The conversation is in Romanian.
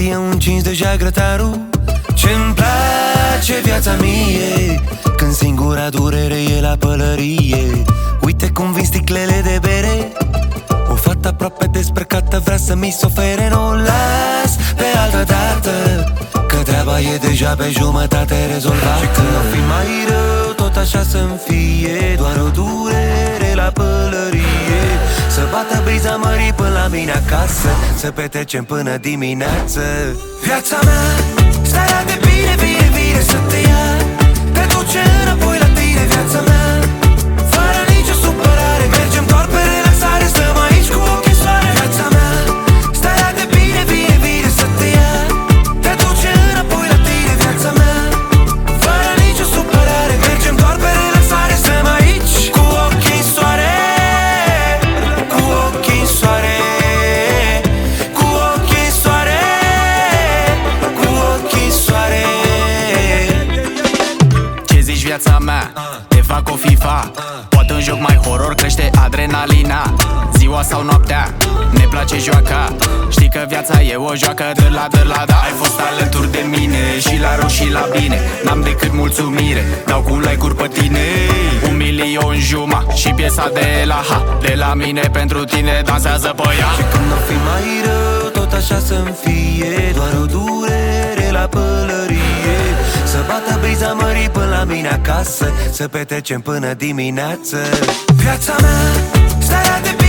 e un cinci deja grătarul. Ce-mi place viața mie când singura durere e la pălărie. Uite cum vin sticlele de bere, o fată aproape desprăcată vrea să mi se ofere. Nu las pe altă dată, că treaba e deja pe jumătate rezolvată. Și când o fi mai rău, tot așa să-mi fie doar o durere la pălărie. Să bată briza mării până la mine acasă, să petrecem până dimineață. Viața mea, starea de bine, bine, bine să te ia, te duce înapoi la tine. Viața mea, fără nicio supărare, mergem doar pe relaxare, stăm aici cu ochii în soare. Viața mea, starea de bine, bine, bine să te ia, te duce înapoi la tine. Viața mea, fără nicio supărare, mergem doar pe relaxare, stăm aici cu ochii în soare. Cu ochii în soare, cu ochii în soare, cu ochii în soare. Ce zici viața mea? Te fac o FIFA, poate un joc mai horror, crește adrenalina. Ziua sau noaptea, ne place joaca. Știi că viața e o joacă, dârla, da. Ai fost alături de mine și la rău și la bine, n-am decât mulțumire, dau cu like-uri pe tine. 1.000.000 și piesa de la de la mine pentru tine, dansează pe ea. Și când o fi mai rău, tot așa să-mi fie doar o durere la pălărie. Să bată briza mării până la mine acasă, să petrecem până dimineață. Viața mea, starea de